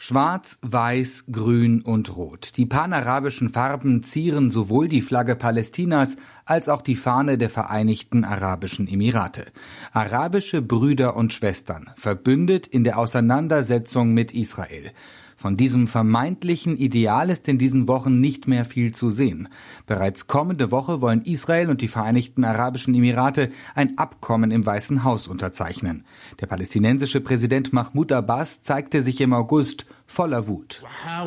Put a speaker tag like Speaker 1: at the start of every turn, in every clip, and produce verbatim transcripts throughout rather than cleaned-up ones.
Speaker 1: Schwarz, Weiß, Grün und Rot. Die panarabischen Farben zieren sowohl die Flagge Palästinas als auch die Fahne der Vereinigten Arabischen Emirate. Arabische Brüder und Schwestern, verbündet in der Auseinandersetzung mit Israel. Von diesem vermeintlichen Ideal ist in diesen Wochen nicht mehr viel zu sehen. Bereits kommende Woche wollen Israel und die Vereinigten Arabischen Emirate ein Abkommen im Weißen Haus unterzeichnen. Der palästinensische Präsident Mahmoud Abbas zeigte sich im August voller Wut.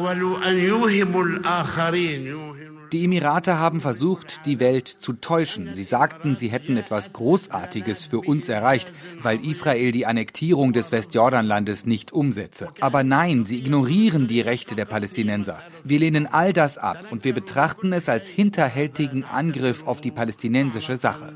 Speaker 1: Die Emirate haben versucht, die Welt zu täuschen. Sie sagten, sie hätten etwas Großartiges für uns erreicht, weil Israel die Annektierung des Westjordanlandes nicht umsetze. Aber nein, sie ignorieren die Rechte der Palästinenser. Wir lehnen all das ab und wir betrachten es als hinterhältigen Angriff auf die palästinensische Sache.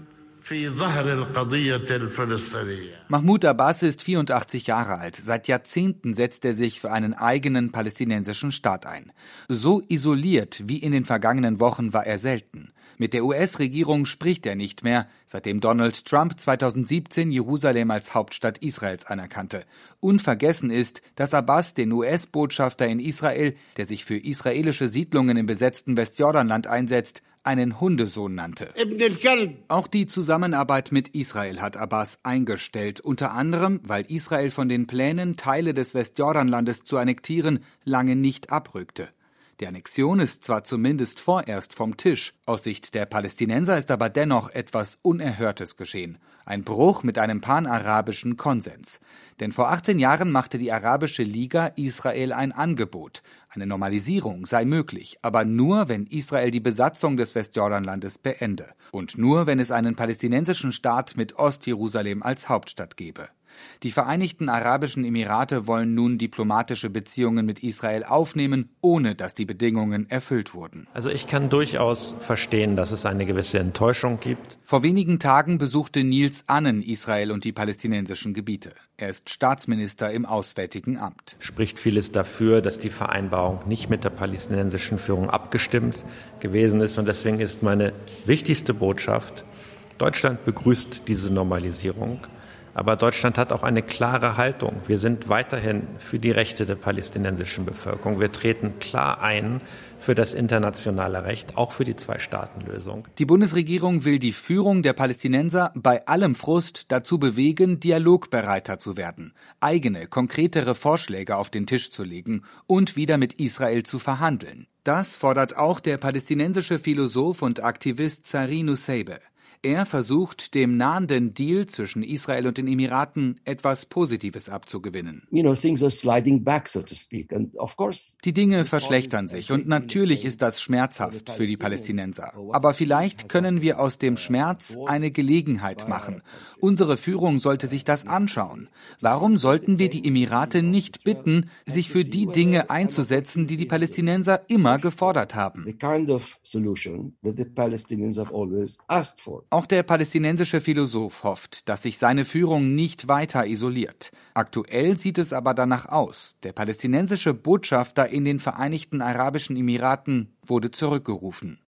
Speaker 1: Mahmoud Abbas ist vierundachtzig Jahre alt. Seit Jahrzehnten setzt er sich für einen eigenen palästinensischen Staat ein. So isoliert wie in den vergangenen Wochen war er selten. Mit der U S-Regierung spricht er nicht mehr, seitdem Donald Trump zweitausendsiebzehn Jerusalem als Hauptstadt Israels anerkannte. Unvergessen ist, dass Abbas den U S-Botschafter in Israel, der sich für israelische Siedlungen im besetzten Westjordanland einsetzt, einen Hundesohn nannte. Auch die Zusammenarbeit mit Israel hat Abbas eingestellt, unter anderem, weil Israel von den Plänen, Teile des Westjordanlandes zu annektieren, lange nicht abrückte. Die Annexion ist zwar zumindest vorerst vom Tisch, aus Sicht der Palästinenser ist aber dennoch etwas Unerhörtes geschehen. Ein Bruch mit einem panarabischen Konsens. Denn vor achtzehn Jahren machte die Arabische Liga Israel ein Angebot. Eine Normalisierung sei möglich, aber nur, wenn Israel die Besatzung des Westjordanlandes beende. Und nur, wenn es einen palästinensischen Staat mit Ostjerusalem als Hauptstadt gebe. Die Vereinigten Arabischen Emirate wollen nun diplomatische Beziehungen mit Israel aufnehmen, ohne dass die Bedingungen erfüllt wurden.
Speaker 2: Also ich kann durchaus verstehen, dass es eine gewisse Enttäuschung gibt.
Speaker 1: Vor wenigen Tagen besuchte Nils Annen Israel und die palästinensischen Gebiete. Er ist Staatsminister im Auswärtigen Amt.
Speaker 2: Spricht vieles dafür, dass die Vereinbarung nicht mit der palästinensischen Führung abgestimmt gewesen ist. Und deswegen ist meine wichtigste Botschaft: Deutschland begrüßt diese Normalisierung. Aber Deutschland hat auch eine klare Haltung. Wir sind weiterhin für die Rechte der palästinensischen Bevölkerung. Wir treten klar ein für das internationale Recht, auch für die Zwei-Staaten-Lösung.
Speaker 1: Die Bundesregierung will die Führung der Palästinenser bei allem Frust dazu bewegen, dialogbereiter zu werden, eigene, konkretere Vorschläge auf den Tisch zu legen und wieder mit Israel zu verhandeln. Das fordert auch der palästinensische Philosoph und Aktivist Sari Nusseibeh. Er versucht, dem nahenden Deal zwischen Israel und den Emiraten etwas Positives abzugewinnen. Die Dinge verschlechtern sich und natürlich ist das schmerzhaft für die Palästinenser. Aber vielleicht können wir aus dem Schmerz eine Gelegenheit machen. Unsere Führung sollte sich das anschauen. Warum sollten wir die Emirate nicht bitten, sich für die Dinge einzusetzen, die die Palästinenser immer gefordert haben? Auch der palästinensische Philosoph hofft, dass sich seine Führung nicht weiter isoliert. Aktuell sieht es aber danach aus. Der palästinensische Botschafter in den Vereinigten Arabischen Emiraten wurde zurückgerufen.